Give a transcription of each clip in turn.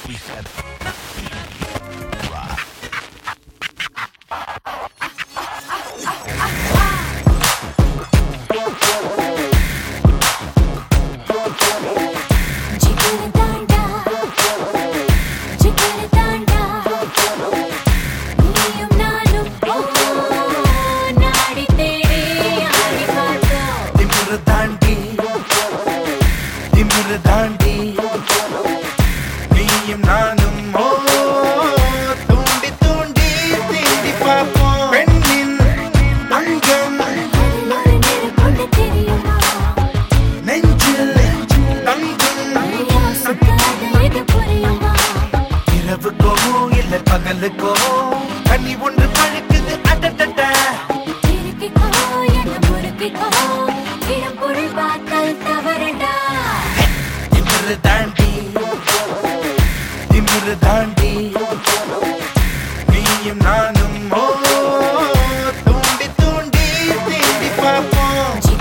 பகலுக்கோ கனி ஒன்று பழுக்குது அடடடா திமிரு தாண்டி திமிரு தாண்டி நீயும் நானும் ஓ தூண்டி தூண்டி தீண்டி பார்ப்போம்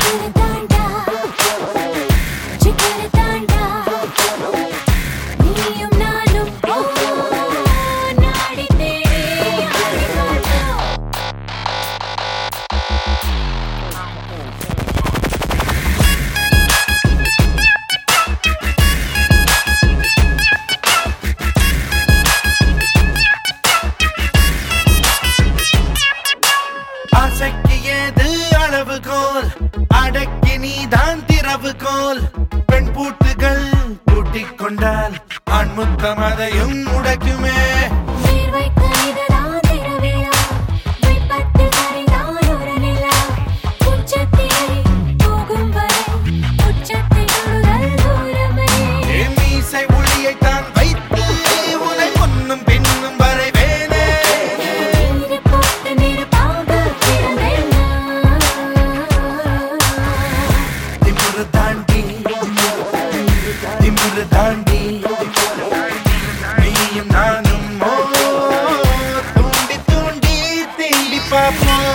அடக்கி நீதான் திறவுகோல் பெண் பூட்டுகள் பூட்டிக் கொண்டால் ஆண் முத்தம் அதையும் உடைக்குமே மீசை ஒளியை தான் வைத்து உனை பொன்னும் பின்னும் வரைவேனே திமிரு தாண்டி நீயும் நானும் ஓ தூண்டி தூண்டி தீண்டி பார்ப்போம்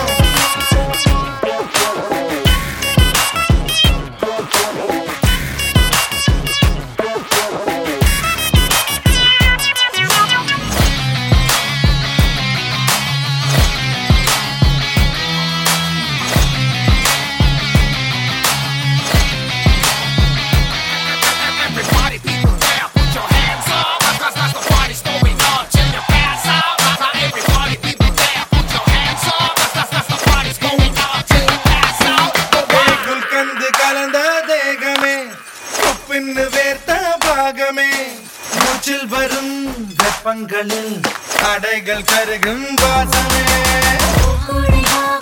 மூச்சில் வரும் வெப்பங்களில் அடைகள் கருகும் வாசமே